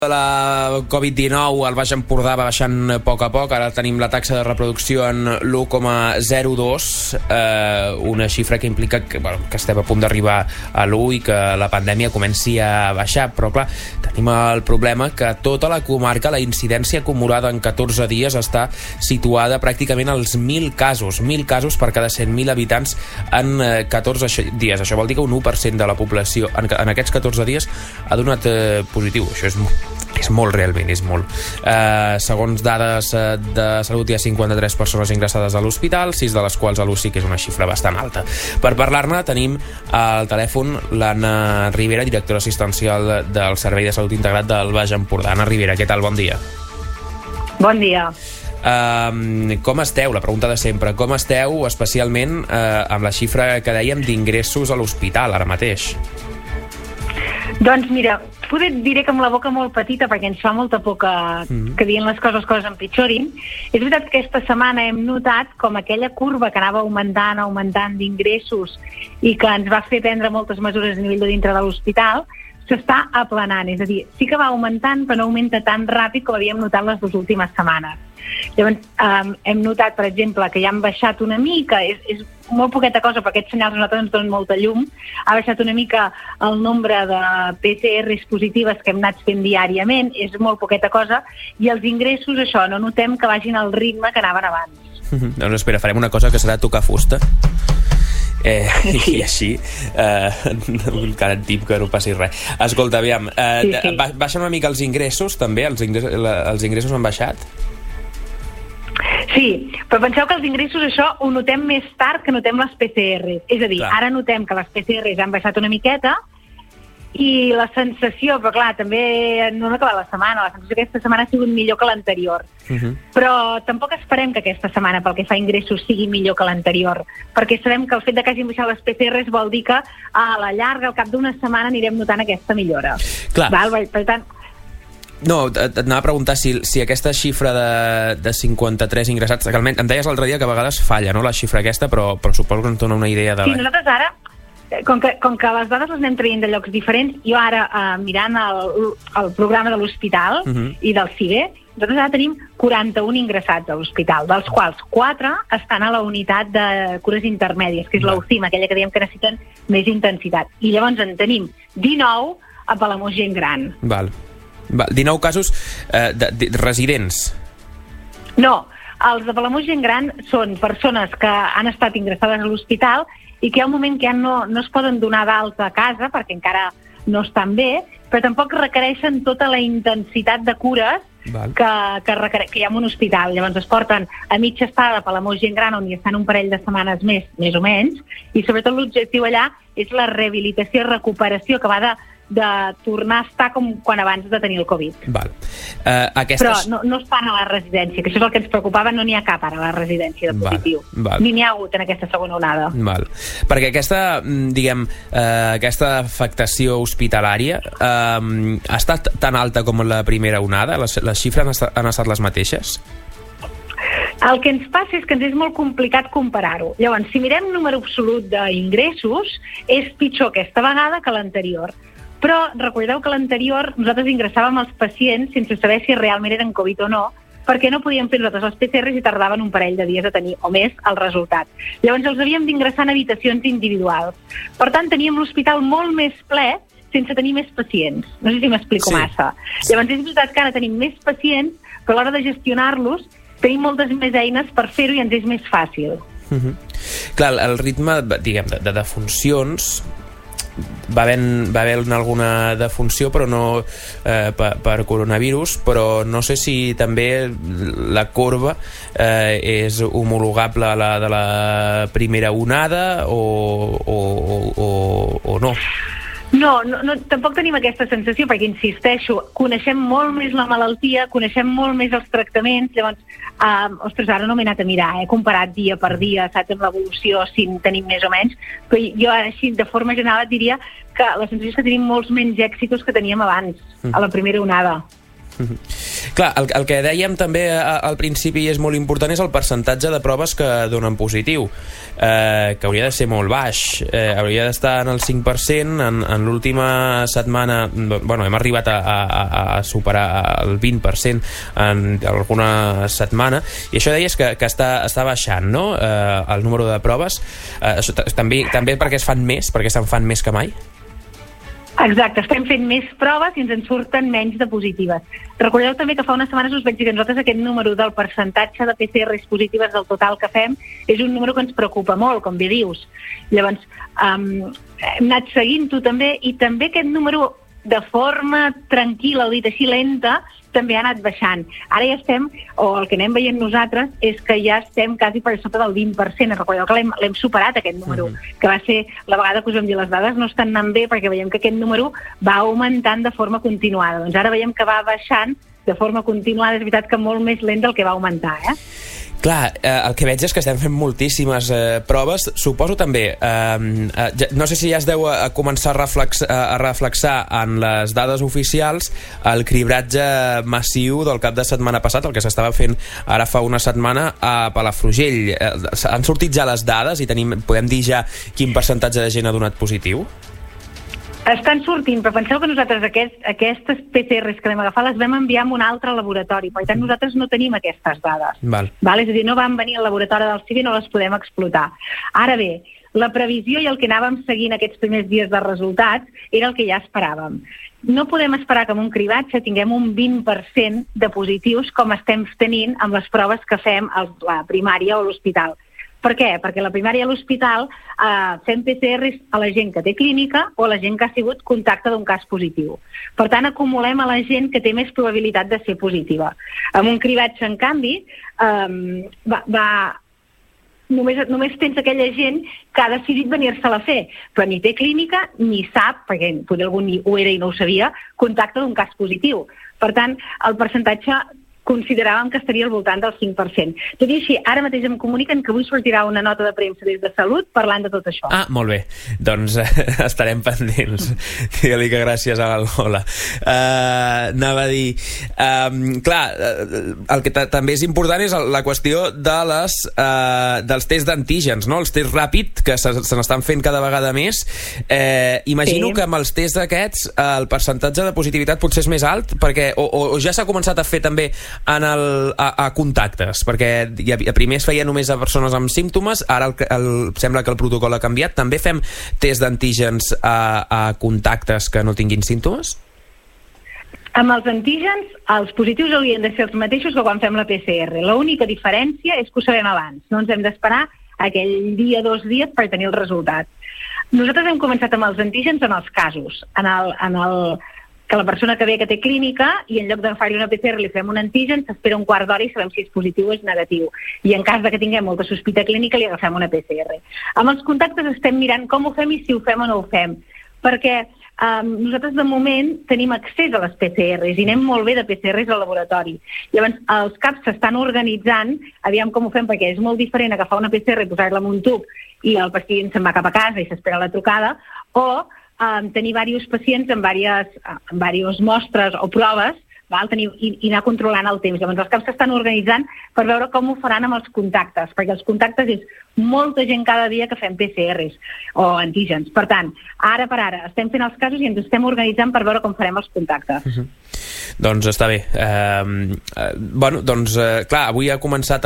La Covid-19 al Baix Empordà va baixant a poc, ara tenim la taxa de reproducció en l'1,02, una xifra que implica que estem a punt d'arribar a l'1 i que la pandèmia comenci a baixar, però clar, tenim el problema que tota la comarca, la incidència acumulada en 14 dies està situada pràcticament als 1.000 casos per cada 100.000 habitants en 14 dies. Això vol dir que un 1% de la població en aquests 14 dies ha donat positiu. Això és molt, realment, és molt. Segons dades de Salut, hi ha 53 persones ingressades a l'hospital, 6 de les quals a l'UCI, que és una xifra bastant alta. Per parlar-ne tenim al telèfon l'Anna Ribera, directora assistencial del Servei de Salut Integrat del Baix Empordà. Anna Ribera, què tal? Bon dia. Bon dia. Com esteu? La pregunta de sempre. Com esteu, especialment amb la xifra que dèiem d'ingressos a l'hospital ara mateix? Doncs mira, poder diré que amb la boca molt petita, perquè ens fa molta por que dient les coses empitjorin. És veritat que aquesta setmana hem notat com aquella curva que anava augmentant d'ingressos i que ens va fer prendre moltes mesures a nivell de dintre de l'hospital, s'està aplanant. És a dir, sí que va augmentant, però no augmenta tan ràpid com havíem notat les dues últimes setmanes. Llavors, hem notat, per exemple, que ja han baixat una mica, és molt poqueta cosa, però aquests senyals a nosaltres ens donen molta llum. Ha baixat una mica el nombre de PCRs positives que hem anat fent diàriament, és molt poqueta cosa, i els ingressos, això, no notem que vagin al ritme que anaven abans. Doncs espera, farem una cosa que serà tocar fusta. I així garantim que no passi res. Escolta, aviam, baixen una mica els ingressos també? Els ingressos han baixat? Sí, però penseu que els ingressos això ho notem més tard que notem les PCRs. És a dir, ara notem que les PCRs han baixat una miqueta i la sensació, però clar, també no hem acabat la setmana, la sensació que aquesta setmana ha sigut millor que l'anterior. Però tampoc esperem que aquesta setmana, pel que fa a ingressos, sigui millor que l'anterior, perquè sabem que el fet de que hagin baixat les PCRs vol dir que a la llarga, al cap d'una setmana, anirem notant aquesta millora. Clar. Per tant, no, et anava a preguntar si aquesta xifra de 53 ingressats, que em deies l'altre dia que a vegades falla, no?, la xifra aquesta, però suposo que ens dona una idea de... Sí, nosaltres ara, com que les dades les anem traient de llocs diferents, jo ara, mirant el programa de l'hospital i del CIBE, nosaltres ara tenim 41 ingressats a l'hospital, dels quals 4 estan a la unitat de cures intermèdies, que és l'UCIM, aquella que dèiem que necessiten més intensitat. I llavors en tenim 19 a Palamós Gent Gran. Val. 19 casos de residents. No, els de Palamós Gent Gran són persones que han estat ingressades a l'hospital i que hi ha un moment que ja no es poden donar d'alta a casa perquè encara no estan bé, però tampoc requereixen tota la intensitat de cures que hi ha en un hospital. Llavors es porten a mitja estada a Palamós Gent Gran, on hi estan un parell de setmanes més o menys, i sobretot l'objectiu allà és la rehabilitació i recuperació que va de tornar a estar com quan abans de tenir el Covid. Però no es fan a la residència, que això és el que ens preocupava, no n'hi ha cap ara a la residència de positiu. Ni n'hi ha hagut en aquesta segona onada. Perquè aquesta afectació hospitalària ha estat tan alta com la primera onada? Les xifres han estat les mateixes? El que ens passa és que ens és molt complicat comparar-ho. Llavors, si mirem número absolut d'ingressos, és pitjor aquesta vegada que l'anterior. Però recordeu que l'anterior nosaltres ingressàvem els pacients sense saber si realment eren Covid o no, perquè no podíem fer nosaltres les PCRs i tardaven un parell de dies a tenir, o més, el resultat. Llavors els havíem d'ingressar en habitacions individuals. Per tant, teníem l'hospital molt més ple sense tenir més pacients. No sé si m'explico massa. Llavors és veritat que ara tenim més pacients, però a l'hora de gestionar-los tenim moltes més eines per fer-ho i ens és més fàcil. Clar, el ritme, diguem, de defuncions... Va haver alguna defunció, però no per coronavirus, però no sé si també la corba és homologable a la de la primera onada o no. No, tampoc tenim aquesta sensació, perquè, insisteixo, coneixem molt més la malaltia, coneixem molt més els tractaments, llavors, ara no m'he anat a mirar, he comparat dia per dia, saps, amb l'evolució, si en tenim més o menys, però jo ara, així, de forma general, et diria que la sensació és que tenim molts menys èxitos que teníem abans, a la primera onada. Clar, el que dèiem també al principi és molt important és el percentatge de proves que donen positiu, que hauria de ser molt baix, hauria d'estar en el 5%, en l'última setmana hem arribat a superar el 20% en alguna setmana, i això deies que està baixant, no? El número de proves, també perquè se'n fan més que mai? Exacte, estem fent més proves i ens en surten menys de positives. Recordeu també que fa unes setmanes us vaig dir que nosaltres aquest número del percentatge de PCRs positives del total que fem és un número que ens preocupa molt, com bé dius. Llavors, hem anat seguint-ho també, i també aquest número de forma tranquil·la, o dit així, lenta, també ha anat baixant. Ara ja estem, o el que anem veient nosaltres, és que ja estem quasi per sota del 20%. Recordeu que l'hem superat, aquest número, que va ser la vegada que us vam dir les dades no estan anant bé, perquè veiem que aquest número va augmentant de forma continuada. Doncs ara veiem que va baixant de forma continuada, és veritat que molt més lent del que va augmentar, Clar, el que veig és que estem fent moltíssimes proves. Suposo també, no sé si ja es deu començar a reflexar en les dades oficials el cribratge massiu del cap de setmana passat, el que s'estava fent ara fa una setmana a Palafrugell. Han sortit ja les dades i podem dir ja quin percentatge de gent ha donat positiu? Estan sortint, però penseu que nosaltres aquestes PCRs que vam agafar les vam enviar a un altre laboratori, per tant nosaltres no tenim aquestes dades. Val? És a dir, no van venir al laboratori del CIVI i no les podem explotar. Ara bé, la previsió i el que anàvem seguint aquests primers dies de resultats era el que ja esperàvem. No podem esperar que amb un cribatge tinguem un 20% de positius com estem tenint amb les proves que fem a la primària o a l'hospital. Per què? Perquè a la primària a l'hospital fem PCRs a la gent que té clínica o a la gent que ha sigut contacte d'un cas positiu. Per tant, acumulem a la gent que té més probabilitat de ser positiva. Amb un cribatge, en canvi, només tens aquella gent que ha decidit venir-se-la a fer, però ni té clínica ni sap, perquè potser algú ho era i no ho sabia, contacte d'un cas positiu. Per tant, el percentatge consideràvem que estaria al voltant del 5%. Tot i així, ara mateix em comuniquen que avui sortirà una nota de premsa des de Salut parlant de tot això. Ah, molt bé. Doncs estarem pendents. Digue-li que gràcies a l'Algola. Anava a dir... clar, el que també és important és la qüestió dels tests d'antígens, no? Els tests ràpid, que se n'estan fent cada vegada més. Imagino que amb els tests aquests el percentatge de positivitat potser és més alt, perquè o ja s'ha començat a fer també a contactes, perquè primer es feia només a persones amb símptomes, ara sembla que el protocol ha canviat. També fem test d'antígens a contactes que no tinguin símptomes? Amb els antígens, els positius haurien de ser els mateixos que quan fem la PCR. L'única diferència és que ho sabem abans. No ens hem d'esperar aquell dia, 2 dies per tenir el resultat. Nosaltres hem començat amb els antígens en els casos, que la persona que ve que té clínica i en lloc d'agafar-li una PCR li fem un antigen, s'espera un quart d'hora i sabem si és positiu o és negatiu. I en cas de que tinguem molta sospita clínica li agafem una PCR. Amb els contactes estem mirant com ho fem i si ho fem o no ho fem, perquè nosaltres de moment tenim accés a les PCRs i anem molt bé de PCRs al laboratori. Llavors els CAPs s'estan organitzant, aviam com ho fem, perquè és molt diferent agafar una PCR i posar-la en un tub i el pacient se'n va cap a casa i s'espera la trucada, o tenir diversos pacients amb diverses mostres o proves, i anar controlant el temps. Llavors els CAPs s'estan organitzant per veure com ho faran amb els contactes, perquè els contactes és molta gent cada dia que fem PCRs o antígens. Per tant, ara per ara estem fent els casos i ens estem organitzant per veure com farem els contactes. Doncs està bé. Clar, avui ha començat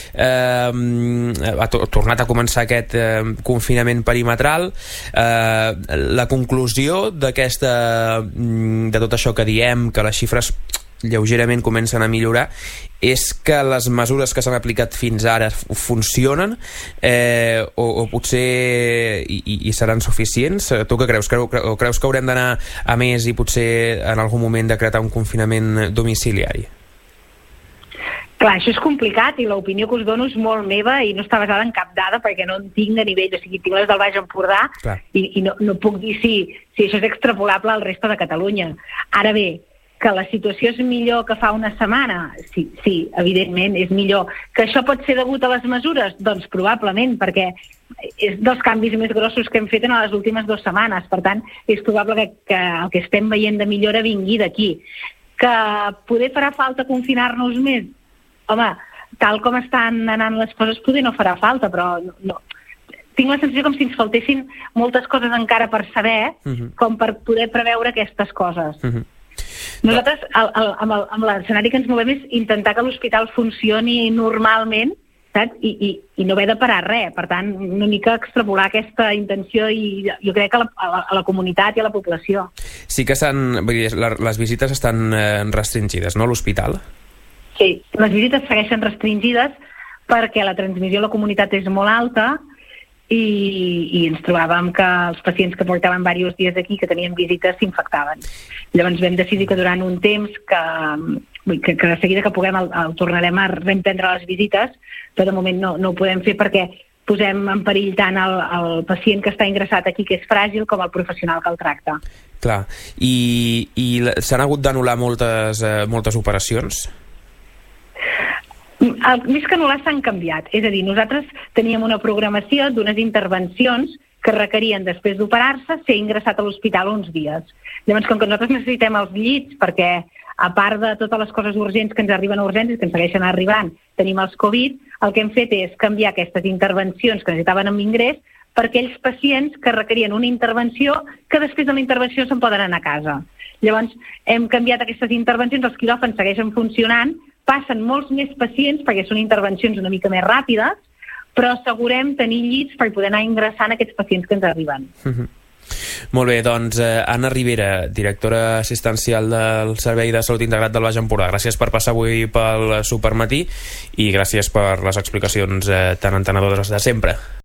ha tornat a començar aquest confinament perimetral. La conclusió de tot això que diem, que les xifres lleugerament comencen a millorar, és que les mesures que s'han aplicat fins ara funcionen, o potser i seran suficients? Tu què creus? Creus que haurem d'anar a més i potser en algun moment decretar un confinament domiciliari? Clar, això és complicat i l'opinió que us dono és molt meva i no està basada en cap dada perquè no en tinc a nivell, o sigui, tinc les del Baix Empordà i no puc dir si això és extrapolable al resta de Catalunya. Ara bé, que la situació és millor que fa una setmana? Sí, evidentment és millor. Que això pot ser degut a les mesures? Doncs probablement, perquè és dels canvis més grossos que hem fet en les últimes 2 setmanes. Per tant, és probable que el que estem veient de millora vingui d'aquí. que poder farà falta confinar-nos més. Home, tal com estan anant les coses, poder no farà falta, però no. Tinc la sensació com si ens faltessin moltes coses encara per saber, com per poder preveure aquestes coses. Nosaltres, amb l'escenari que ens movem és intentar que l'hospital funcioni normalment, saps? I no haver de parar res. Per tant, una mica extrapolar aquesta intenció i jo crec que a la comunitat i a la població. Sí que les visites estan restringides, no, a l'hospital? Sí, les visites segueixen restringides perquè la transmissió a la comunitat és molt alta i ens trobàvem que els pacients que portaven diversos dies aquí, que tenien visites, s'infectaven. Llavors vam decidir que durant un temps que de seguida que puguem el tornarem a reemprendre les visites, però de moment no ho podem fer perquè posem en perill tant el pacient que està ingressat aquí, que és fràgil, com el professional que el tracta. Clar, i s'han hagut d'anul·lar moltes operacions? Més que anul·lar s'han canviat. És a dir, nosaltres teníem una programació d'unes intervencions que requerien, després d'operar-se, ser ingressat a l'hospital uns dies. Llavors, com que nosaltres necessitem els llits, perquè a part de totes les coses urgents que ens arriben a urgències, que ens segueixen arribant, tenim els Covid, el que hem fet és canviar aquestes intervencions que necessitaven amb ingrés per aquells pacients que requerien una intervenció que després de la intervenció se'n poden anar a casa. Llavors, hem canviat aquestes intervencions, els quiròfans segueixen funcionant, passen molts més pacients perquè són intervencions una mica més ràpides, però assegurem tenir llits per poder anar ingressant aquests pacients que ens arriben. Molt bé, doncs Anna Ribera, directora assistencial del Servei de Salut Integrat del Baix Empordà, gràcies per passar avui pel Supermatí i gràcies per les explicacions tan entenedores de sempre.